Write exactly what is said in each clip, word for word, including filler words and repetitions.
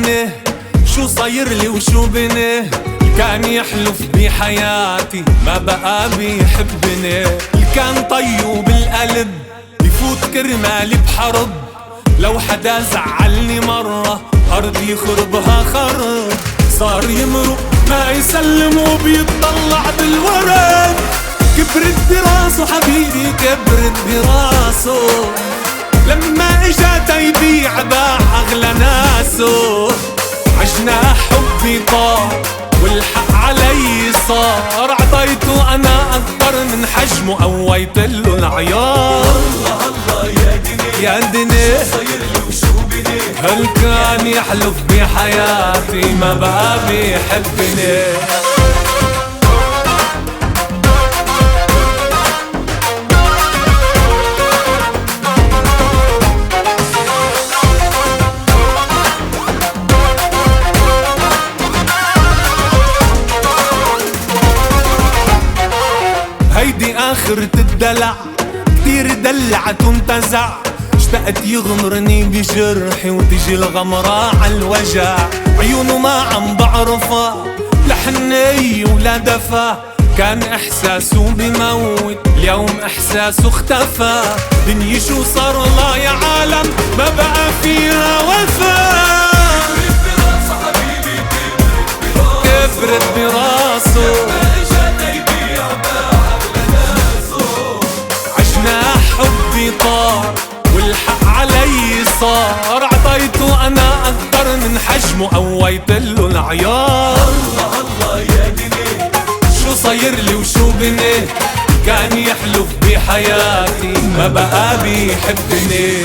دني شو صاير لي وشو بني؟ كان يحلف بحياتي ما بقى بيحبني. كان طيب القلب يفوت كرمالي بحرب، لو حدا زعلني مرة أرضي يخربها خرب. صار يمرق ما يسلم وبيطلع بالورد، كبرت براسه حبيبي كبرت براسه. لما اجا تيبيع باع اغلى ناسه، عشنا حبي طار والحق علي صار. عطيته انا اكبر من حجمه قويتله العيار. الله الله يا دني يا دني شو صاير لي وشو بني؟ هل كان يحلف بحياتي ما بقى بيحبني. هيدي آخرة الدلع، كتير دلعت وانتزع. اشتقت يغمرني بجرحي وتجي الغمرة عالوجع. عيونه ما عم بعرفها لا حنية ولا دفا، كان احساسه بموت اليوم احساسه اختفى. دنيا شو صار الله يا عالم ما بقى فيها وفا. كبرت براسه حبي طار والحق علي صار. عطيته انا اكبر من حجمه قويتله العيار. الله الله يا دني شو صاير لي وشو بني؟ كان يحلف بحياتي ما بقى بيحبني.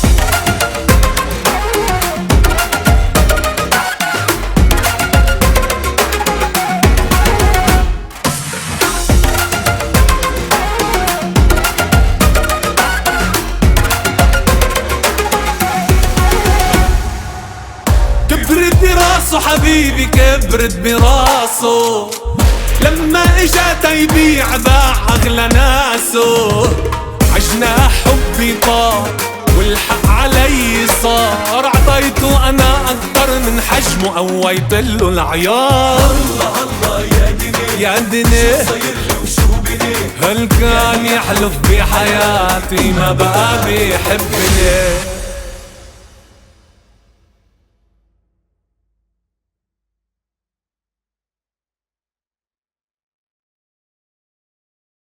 كبرت براسه حبيبي كبرت براسه، لما اجا تيبيع باع اغلى ناسه. عشنا حبي طار والحق علي صار. عطيته انا اكبر من حجمه قويتله العيار. الله الله يا دني يا دني شو صاير لي وشو بني؟ هل كان يحلف بحياتي ما بقى بيحبني.